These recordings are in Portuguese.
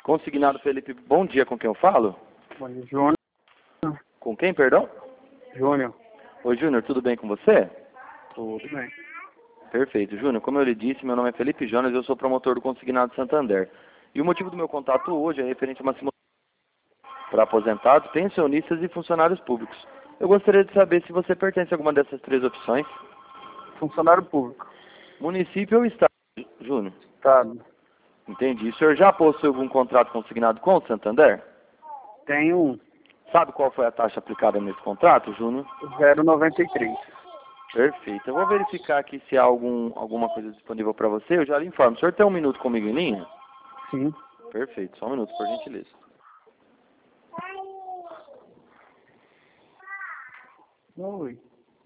Consignado Felipe, bom dia, com quem eu falo? Bom dia, Júnior. Com quem, perdão? Júnior. Oi, Júnior, tudo bem com você? Tudo bem. Perfeito, Júnior. Como eu lhe disse, meu nome é Felipe Jonas e eu sou promotor do Consignado Santander. E o motivo do meu contato hoje é referente a uma simulação para aposentados, pensionistas e funcionários públicos. Eu gostaria de saber se você pertence a alguma dessas três opções. Funcionário público. Município ou estado, Júnior? Estado. Entendi. O senhor já possui algum contrato consignado com o Santander? Tenho um. Sabe qual foi a taxa aplicada nesse contrato, Júnior? 0,93. Perfeito. Eu vou verificar aqui se há alguma coisa disponível para você. Eu já lhe informo. O senhor tem um minuto comigo em linha? Sim. Perfeito. Só um minuto, por gentileza. Oi.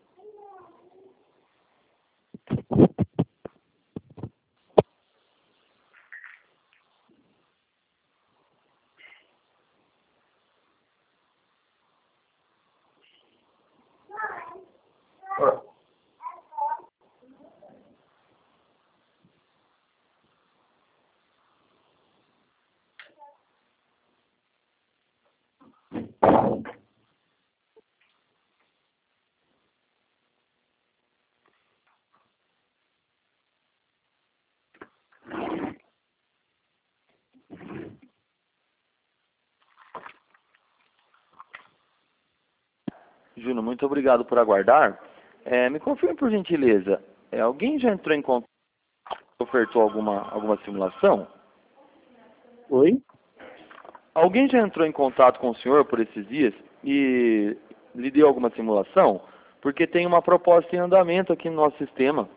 Júnior, muito obrigado por aguardar. Me confirme, por gentileza, alguém já entrou em contato e ofertou alguma simulação? Oi? Alguém já entrou em contato com o senhor por esses dias e lhe deu alguma simulação? Porque tem uma proposta em andamento aqui no nosso sistema.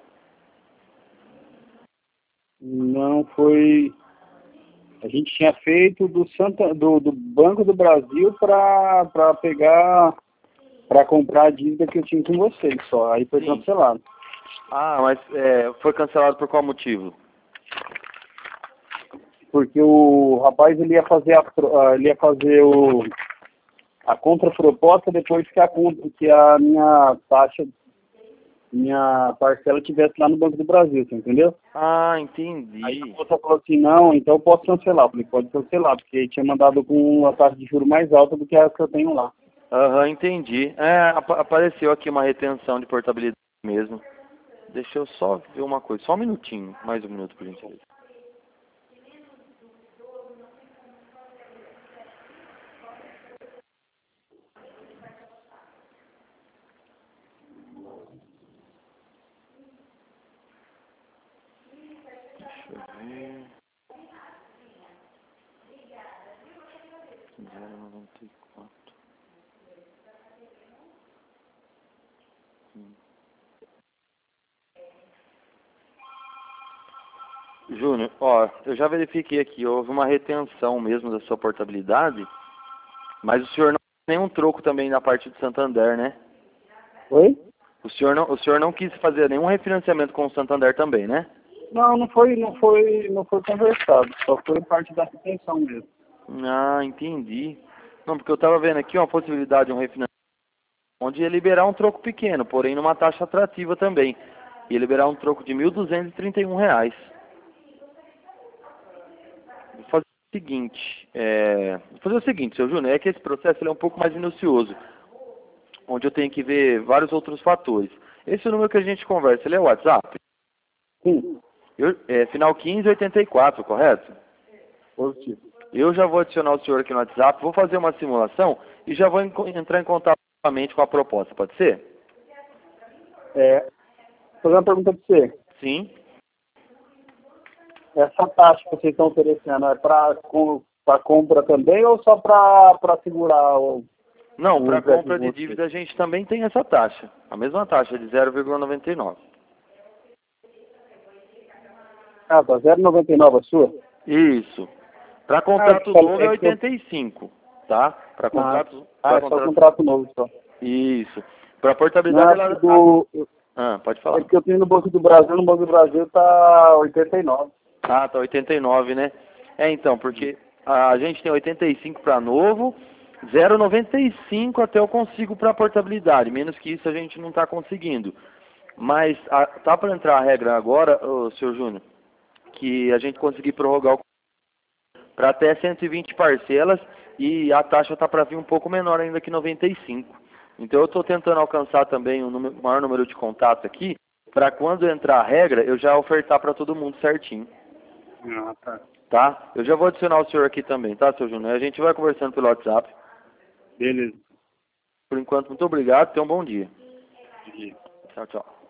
Não foi. A gente tinha feito do Banco do Brasil para pegar, para comprar a dívida que eu tinha com vocês só. Aí foi Sim. cancelado. Ah, mas foi cancelado por qual motivo? Porque o rapaz ele ia fazer a contraproposta depois que a minha parcela tivesse lá no Banco do Brasil, você entendeu? Ah, entendi. Aí a moça falou assim, não, então eu posso cancelar. Eu falei, pode cancelar, porque ele tinha mandado com uma taxa de juros mais alta do que a que eu tenho lá. Aham, entendi. Apareceu aqui uma retenção de portabilidade mesmo. Deixa eu só ver uma coisa, só um minutinho, mais um minuto, por gentileza. Deixa eu ver. 0,94. Júnior, ó, eu já verifiquei aqui, houve uma retenção mesmo da sua portabilidade, mas o senhor não tem nenhum troco também na parte de Santander, né? Oi? O senhor não quis fazer nenhum refinanciamento com o Santander também, né? Não, não foi conversado, só foi parte da retenção mesmo. Ah, entendi. Não, porque eu estava vendo aqui uma possibilidade de um refinanciamento onde ia liberar um troco pequeno, porém numa taxa atrativa também. Ia liberar um troco de R$ 1.231. Vou fazer o seguinte, seu Júnior, é que esse processo ele é um pouco mais minucioso, onde eu tenho que ver vários outros fatores. Esse número que a gente conversa, ele é o WhatsApp? Sim, Final 1584, correto? positivo. Eu já vou adicionar o senhor aqui no WhatsApp, vou fazer uma simulação e já vou entrar em contato novamente com a proposta, pode ser? Vou fazer uma pergunta para você. Sim. Essa taxa que vocês estão oferecendo é para compra também ou só para segurar o... Não, para empréstimo compra de você? dívida a gente também tem essa taxa. A mesma taxa, de 0,99. Ah, tá 0,99 a sua? Isso. Para contrato tá, novo é é que eu- 85, tá? Para contrato... é só contrato novo só. Isso. Para Não, portabilidade, é porque pode é falar. que eu tenho no Banco do Brasil, no Banco do Brasil tá 89. Ah, tá 89, né? Então, porque a gente tem 85 para novo, 0,95 até eu consigo para portabilidade. Menos que isso a gente não está conseguindo. Mas tá para entrar a regra agora, senhor Júnior, que a gente conseguir prorrogar para até 120 parcelas e a taxa está para vir um pouco menor ainda que 95. Então eu estou tentando alcançar também um maior número de contatos aqui, para quando entrar a regra eu já ofertar para todo mundo certinho. Ah, tá. Tá? Eu já vou adicionar o senhor aqui também, tá, seu Júnior? A gente vai conversando pelo WhatsApp. Beleza. Por enquanto, muito obrigado. Tenha um bom dia. Entendi. Tchau, tchau.